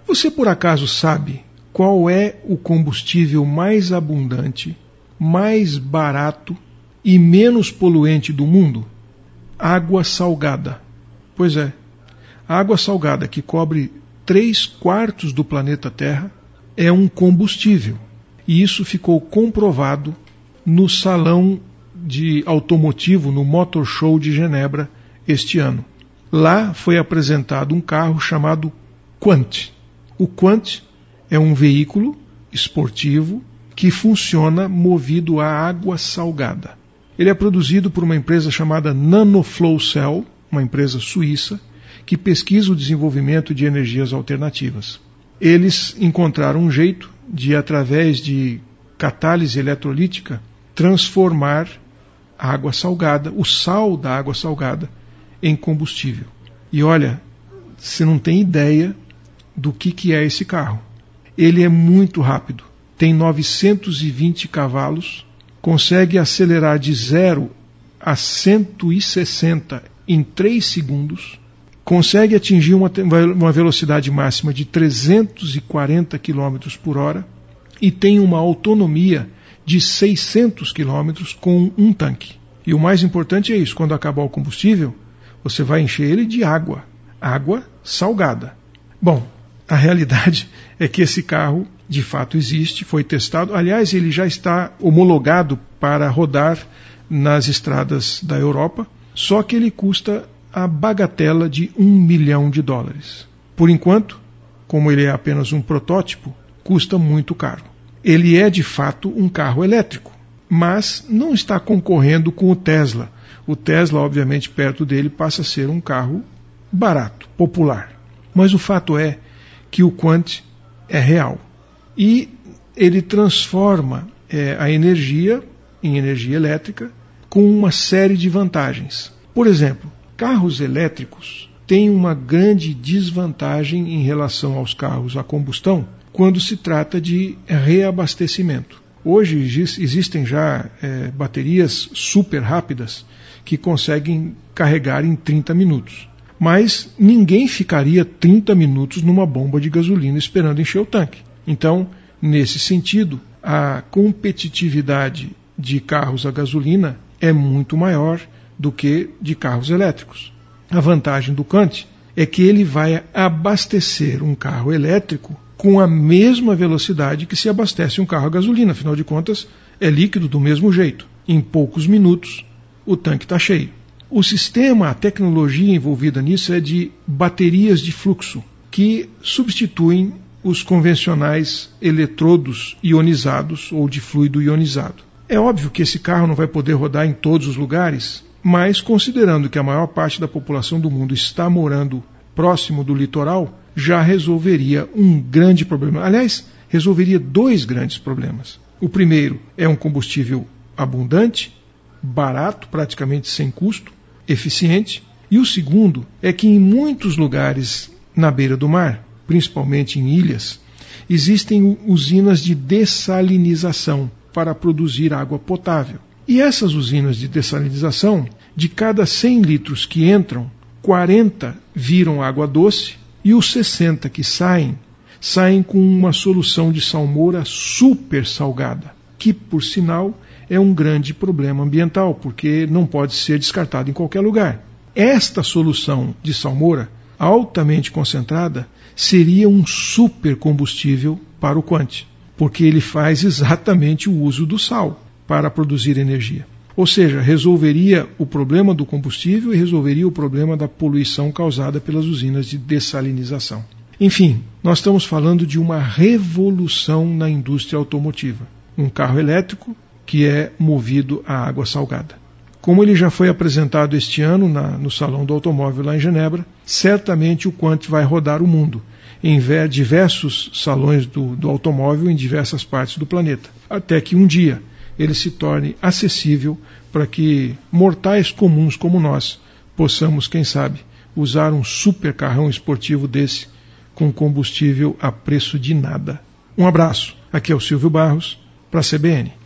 Você por acaso sabe qual é o combustível mais abundante, mais barato e menos poluente do mundo? Água salgada. Pois é, a água salgada, que cobre 3/4 do planeta Terra, é um combustível. E isso ficou comprovado no salão de automotivo, no Motor Show de Genebra, este ano. Lá foi apresentado um carro chamado Quant. O Quant é um veículo esportivo que funciona movido a água salgada. Ele é produzido por uma empresa chamada Nanoflow Cell, uma empresa suíça, que pesquisa o desenvolvimento de energias alternativas. Eles encontraram um jeito de, através de catálise eletrolítica, transformar a água salgada, o sal da água salgada, em combustível. E olha, você não tem ideia do que é esse carro. Ele é muito rápido, tem 920 cavalos, consegue acelerar de 0 a 160 em 3 segundos, consegue atingir uma velocidade máxima de 340 km por hora e tem uma autonomia de 600 km com um tanque. E o mais importante é isso, quando acabar o combustível, você vai encher ele de água salgada. Bom, a realidade é que esse carro de fato existe, foi testado. Aliás, ele já está homologado para rodar nas estradas da Europa, só que ele custa a bagatela de $1 milhão. Por enquanto, como ele é apenas um protótipo, custa muito caro. Ele é de fato um carro elétrico, mas não está concorrendo com o Tesla. O Tesla, obviamente, perto dele passa a ser um carro barato, popular. Mas o fato é que o Quant é real. E ele transforma a energia em energia elétrica com uma série de vantagens. Por exemplo, carros elétricos têm uma grande desvantagem em relação aos carros a combustão quando se trata de reabastecimento. Hoje existem já baterias super rápidas que conseguem carregar em 30 minutos. Mas ninguém ficaria 30 minutos numa bomba de gasolina esperando encher o tanque. Então, nesse sentido, a competitividade de carros a gasolina é muito maior do que de carros elétricos. A vantagem do Quant é que ele vai abastecer um carro elétrico com a mesma velocidade que se abastece um carro a gasolina. Afinal de contas, é líquido do mesmo jeito. Em poucos minutos, o tanque está cheio. O sistema, a tecnologia envolvida nisso é de baterias de fluxo, que substituem os convencionais eletrodos ionizados ou de fluido ionizado. É óbvio que esse carro não vai poder rodar em todos os lugares, mas considerando que a maior parte da população do mundo está morando próximo do litoral, já resolveria um grande problema. Aliás, resolveria 2 grandes problemas. O primeiro é um combustível abundante, barato, praticamente sem custo, eficiente. E o segundo é que em muitos lugares na beira do mar, principalmente em ilhas, existem usinas de dessalinização para produzir água potável. E essas usinas de dessalinização, de cada 100 litros que entram, 40 viram água doce e os 60 que saem com uma solução de salmoura super salgada, que, por sinal, é um grande problema ambiental, porque não pode ser descartado em qualquer lugar. Esta solução de salmoura, altamente concentrada, seria um super combustível para o Quant, porque ele faz exatamente o uso do sal para produzir energia. Ou seja, resolveria o problema do combustível e resolveria o problema da poluição causada pelas usinas de dessalinização. Enfim, nós estamos falando de uma revolução na indústria automotiva. Um carro elétrico que é movido a água salgada. Como ele já foi apresentado este ano no Salão do Automóvel lá em Genebra, certamente o Quant vai rodar o mundo em diversos salões do automóvel em diversas partes do planeta, até que um dia ele se torne acessível para que mortais comuns como nós possamos, quem sabe, usar um super carrão esportivo desse com combustível a preço de nada. Um abraço, aqui é o Silvio Barros, para a CBN.